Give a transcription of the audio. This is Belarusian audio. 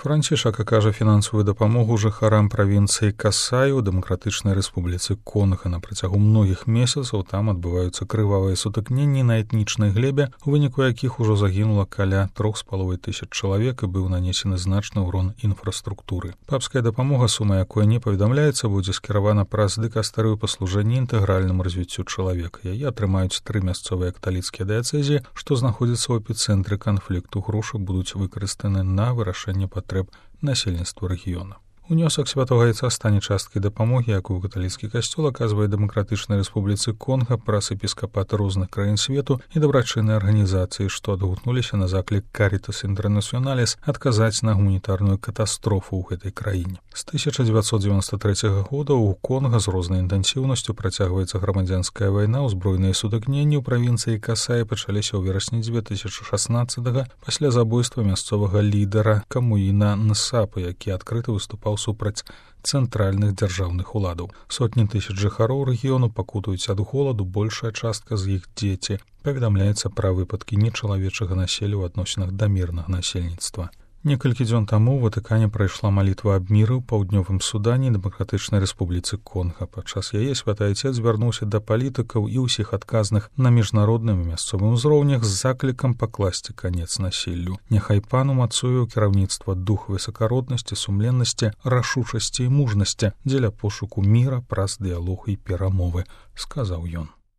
Францішак акажа фінансавую дапамогу жыхарам правінцыі Касай у Дэмакратычнай рэспубліцы Конга. На працягу многіх месяцаў там адбываюцца крывавыя сутыкненні на этнічнай глебе, у выніку якіх ужо загінула каля 3500 чалавек і быў нанесены значны ўрон інфраструктуры. Папская дапамога, сума якой не паведамляецца, будзе скіравана праз дыкастэрыю па служэнні інтэгральнаму развіццю чалавека. Яе атрымаюць 3 мясцовыя каталіцкія дыяцэзіі, што знаходзяцца ў эпіцэнтры канфлікту. Грошы будуць выкарыстаны на вырашэнне патрэб насельніцтва рэгіёна. Унёсак святога яйца стане часткай дапамогі, якую каталіцкі касцёл аказвае Дэмакратычнай рэспубліцы Конга праз эпіскапаты розных краін свету і дабрачынныя арганізацыі, што адгукнуліся на заклік Caritas Internationalis адказаць на гуманітарную катастрофу ў гэтай краіне. З 1993 года ў Конга з рознай інтэнсіўнасцю працягваецца грамадзянская вайна. Узброеныя сутыкненні ў правінцыі Касай пачаліся ў верасні 2016 пасля забойства мясцовага лідара Камуіна Нсапа, які адкрыта выступаў супраць цэнтральных дзяржаўных уладаў. Сотні тысяч жыхароў рэгіёну пакутаюць ад голаду, большая частка з іх дзеці. Паведамляецца пра выпадкі нечалавечага насилля ў адносінах да мірнага насельніцтва. Некалькі дзён таму ў Ватыкане прайшла малітва аб міры ў паўднёвым Судане і Дэмакратычнай рэспубліцы Конга. Падчас яе святы айцец звярнуўся да палітыкаў і ўсіх адказных на міжнародным і мясцовым узроўнях з заклікам пакласці канец насіллю. Няхай пан умацуе ў кіраўніцтва дух высакароднасці, сумленнасці, рашучасці і мужнасці дзеля пошуку міра праз дыялог і перамовы, сказаў ён.